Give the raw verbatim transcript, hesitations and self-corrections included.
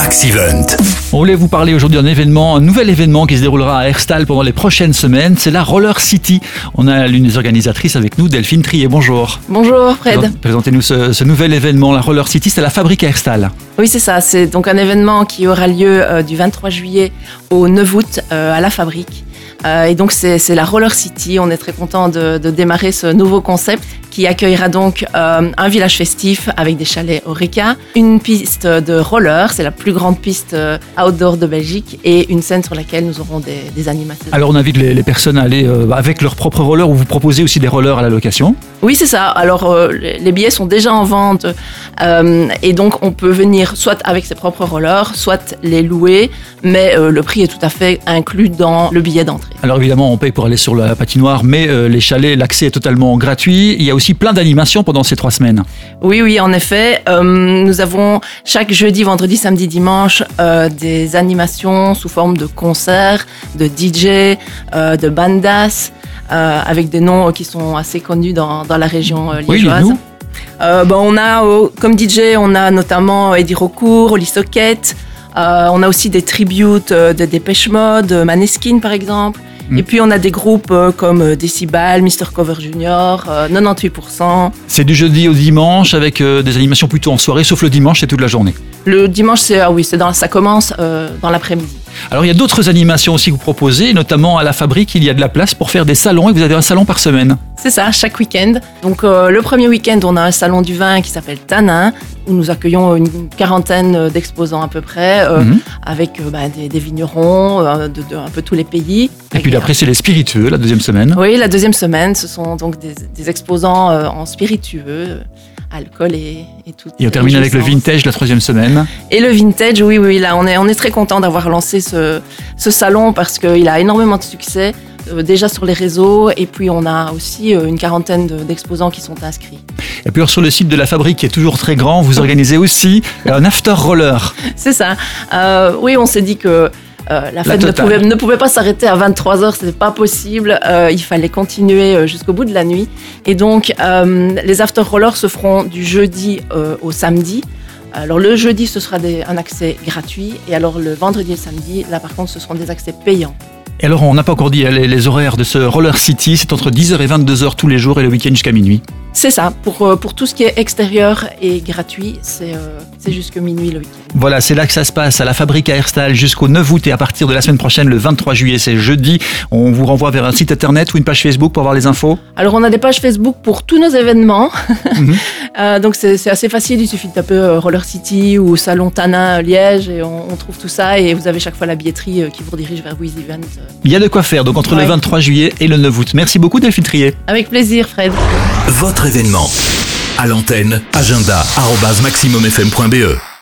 Maxivent. On voulait vous parler aujourd'hui d'un événement, un nouvel événement qui se déroulera à Herstal pendant les prochaines semaines. C'est la Roller City. On a l'une des organisatrices avec nous, Delphine Trier. Bonjour. Bonjour Fred. Présentez-nous ce, ce nouvel événement, la Roller City. C'est la fabrique à Herstal. Oui, c'est ça. C'est donc un événement qui aura lieu euh, du vingt-trois juillet au neuf août euh, à la fabrique. Euh, et donc c'est, c'est la Roller City. On est très content de, de démarrer ce nouveau concept qui accueillera donc euh, un village festif avec des chalets Horeca, une piste de roller, c'est la plus grande piste euh, outdoor de Belgique, et une scène sur laquelle nous aurons des, des animations. Alors on invite les, les personnes à aller euh, avec leur propre roller, ou vous proposez aussi des rollers à la location? Oui, c'est ça. Alors euh, les billets sont déjà en vente euh, et donc on peut venir soit avec ses propres rollers, soit les louer, mais euh, le prix est tout à fait inclus dans le billet d'entrée. Alors évidemment on paye pour aller sur la patinoire, mais euh, les chalets, l'accès est totalement gratuit. Il y a aussi plein d'animations pendant ces trois semaines. Oui, oui, en effet. Euh, nous avons chaque jeudi, vendredi, samedi, dimanche euh, des animations sous forme de concerts, de D J, euh, de bandas, euh, avec des noms qui sont assez connus dans, dans la région euh, liégeoise. Oui, nous. Euh, ben, on a, euh, comme D J, on a notamment Eddie Rocourt, Oli Socket. Euh, on a aussi des tributes euh, de Dépêche Mode, Maneskin par exemple. Et puis on a des groupes euh, comme Decibel, Mister Cover Junior, euh, quatre-vingt-dix-huit pour cent. C'est du jeudi au dimanche avec euh, des animations plutôt en soirée, sauf le dimanche, c'est toute la journée. Le dimanche, c'est, ah oui, c'est dans, ça commence euh, dans l'après-midi. Alors il y a d'autres animations aussi que vous proposez, notamment à la fabrique, il y a de la place pour faire des salons et vous avez un salon par semaine. C'est ça, chaque week-end. Donc euh, le premier week-end, on a un salon du vin qui s'appelle Tanin, où nous accueillons une quarantaine d'exposants à peu près, euh, mmh. avec euh, bah, des, des vignerons euh, de, de un peu tous les pays. Et puis après, c'est les spiritueux, la deuxième semaine. Oui, la deuxième semaine, ce sont donc des, des exposants euh, en spiritueux, alcool et, et tout. Et on termine avec le vintage la troisième semaine. Et le vintage, oui, oui, là, on est, on est très content d'avoir lancé ce, ce salon parce qu'il a énormément de succès, euh, déjà sur les réseaux, et puis on a aussi euh, une quarantaine de, d'exposants qui sont inscrits. Et puis sur le site de la fabrique qui est toujours très grand, vous organisez aussi un after roller. C'est ça. Euh, oui, on s'est dit que Euh, la fête la ne, pouvait, ne pouvait pas s'arrêter à vingt-trois heures, c'était pas possible. Euh, il fallait continuer jusqu'au bout de la nuit. Et donc, euh, les after rollers se feront du jeudi euh, au samedi. Alors, le jeudi, ce sera des, un accès gratuit. Et alors, le vendredi et le samedi, là, par contre, ce seront des accès payants. Et alors, on n'a pas encore dit les, les horaires de ce Roller City. C'est entre dix heures et vingt-deux heures tous les jours et le week-end jusqu'à minuit. C'est ça. Pour, pour tout ce qui est extérieur et gratuit, c'est, euh, c'est jusqu'à minuit le week-end. Voilà, c'est là que ça se passe, à la fabrique à Herstal jusqu'au neuf août. Et à partir de la semaine prochaine, le vingt-trois juillet, c'est jeudi. On vous renvoie vers un site internet ou une page Facebook pour voir les infos. Alors, on a des pages Facebook pour tous nos événements. Mm-hmm. euh, donc, c'est, c'est assez facile. Il suffit de taper euh, Roller City ou Salon Tanin Liège et on, on trouve tout ça. Et vous avez chaque fois la billetterie euh, qui vous redirige vers Wiz Event. Il y a de quoi faire, donc entre ouais. le vingt-trois juillet et le neuf août. Merci beaucoup, Delphine Trier. Avec plaisir, Fred. Votre événement. À l'antenne, agenda arobase maximum f m point b e.